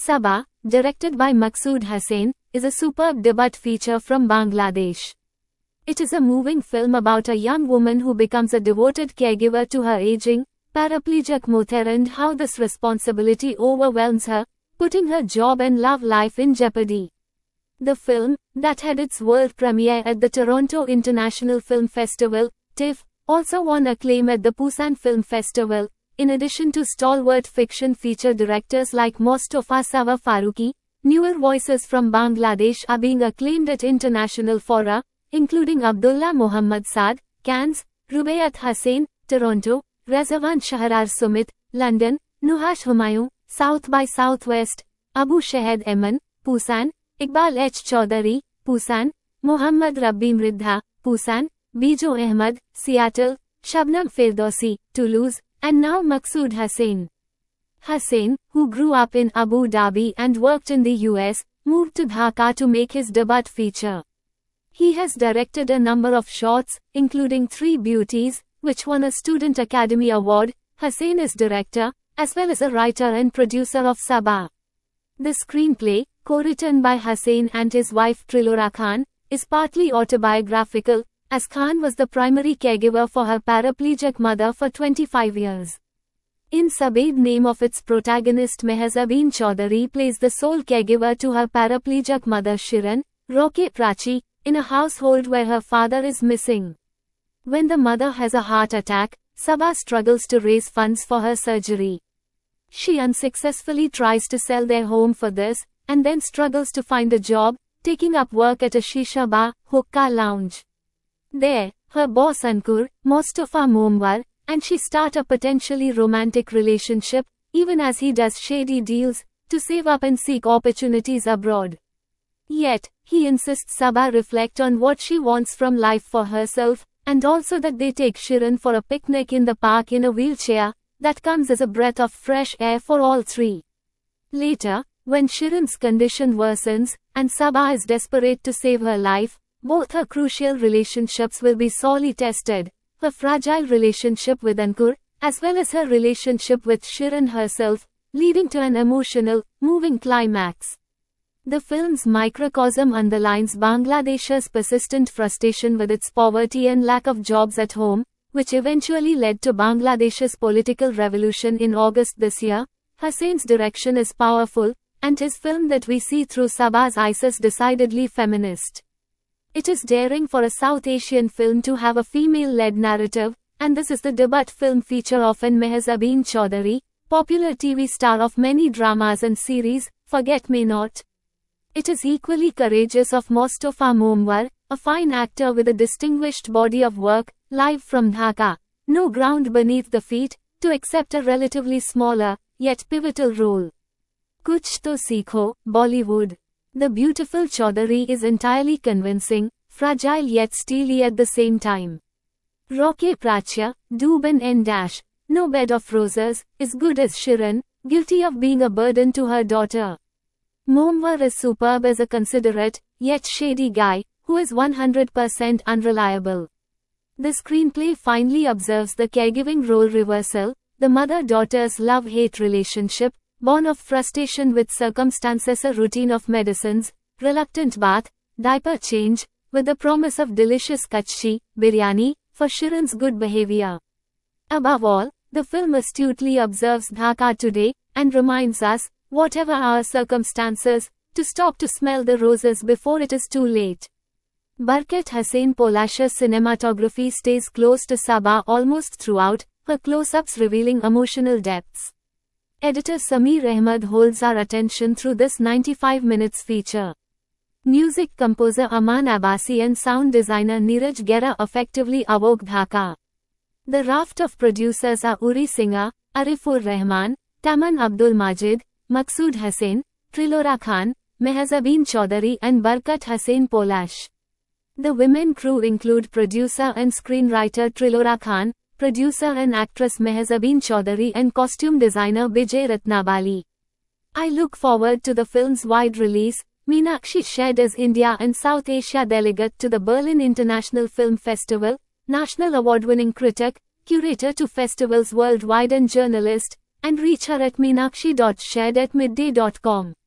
Sabaa, directed by Maqsood Hussain, is a superb debut feature from Bangladesh. It is a moving film about a young woman who becomes a devoted caregiver to her aging, paraplegic mother and how this responsibility overwhelms her, putting her job and love life in jeopardy. The film, that had its world premiere at the Toronto International Film Festival, TIFF, also won acclaim at the Busan Film Festival. In addition to stalwart fiction feature directors like Mostofa Sarwar Farooqui, newer voices from Bangladesh are being acclaimed at international fora, including Abdullah Mohammad Saad, Cannes, Rubaiyat Hussain, Toronto, Rezwan Shahrar Sumit, London, Nuhash Humayun, South by Southwest, Abu Shahed Eman, Busan, Iqbal H. Chaudhary, Busan, Mohammad Rabbi Mridha, Busan, Bijo Ahmed, Seattle, Shabnam Firdausi, Toulouse, and now Maqsood Hussain. Hussain, who grew up in Abu Dhabi and worked in the US, moved to Dhaka to make his debut feature. He has directed a number of shorts, including Three Beauties, which won a Student Academy Award. Hussain is director, as well as a writer and producer of Sabaa. The screenplay, co-written by Hussain and his wife Trilora Khan, is partly autobiographical, as Khan was the primary caregiver for her paraplegic mother for 25 years. In Sabaa, name of its protagonist Mehzabeen Chaudhary plays the sole caregiver to her paraplegic mother Shirin, Roque Prachi, in a household where her father is missing. When the mother has a heart attack, Sabaa struggles to raise funds for her surgery. She unsuccessfully tries to sell their home for this, and then struggles to find a job, taking up work at a shisha bar, hookah lounge. There, her boss Ankur, Mostofa Momwar, and she start a potentially romantic relationship, even as he does shady deals, to save up and seek opportunities abroad. Yet, he insists Sabaa reflect on what she wants from life for herself, and also that they take Shirin for a picnic in the park in a wheelchair, that comes as a breath of fresh air for all three. Later, when Shirin's condition worsens, and Sabaa is desperate to save her life, both her crucial relationships will be sorely tested, her fragile relationship with Ankur, as well as her relationship with Shirin herself, leading to an emotional, moving climax. The film's microcosm underlines Bangladesh's persistent frustration with its poverty and lack of jobs at home, which eventually led to Bangladesh's political revolution in August this year. Hussain's direction is powerful, and his film that we see through Sabaa's eyes is decidedly feminist. It is daring for a South Asian film to have a female-led narrative, and this is the debut film feature of Mehzabeen Chaudhary, popular TV star of many dramas and series, Forget Me Not. It is equally courageous of Mostofa Momwar, a fine actor with a distinguished body of work, live from Dhaka, no ground beneath the feet, to accept a relatively smaller, yet pivotal role. Kuch to Seekho, Bollywood. The beautiful Chaudhary is entirely convincing, fragile yet steely at the same time. Roque Prachi, Dubin and Dash, no bed of roses, is good as Shirin, guilty of being a burden to her daughter. Momwar is superb as a considerate, yet shady guy, who is 100% unreliable. The screenplay finely observes the caregiving role reversal, the mother-daughter's love-hate relationship, born of frustration with circumstances, a routine of medicines, reluctant bath, diaper change, with the promise of delicious kachchi, biryani, for Shirin's good behavior. Above all, the film astutely observes Dhaka today, and reminds us, whatever our circumstances, to stop to smell the roses before it is too late. Barkat Hussain Polash's cinematography stays close to Sabaa almost throughout, her close-ups revealing emotional depths. Editor Sameer Ahmed holds our attention through this 95 minutes feature. Music composer Aman Abbasi and sound designer Neeraj Gera effectively awoke Dhaka. The raft of producers are Uri Singha, Arifur Rahman, Taman Abdul Majid, Maqsood Hussain, Trilora Khan, Mehzabeen Chaudhary and Barkat Hussain Polash. The women crew include producer and screenwriter Trilora Khan, producer and actress Mehzabeen Chaudhary and costume designer Bijay Ratnabali. I look forward to the film's wide release. Meenakshi Shed is India and South Asia delegate to the Berlin International Film Festival, national award-winning critic, curator to festivals worldwide and journalist, and reach her at meenakshi.shed@midday.com.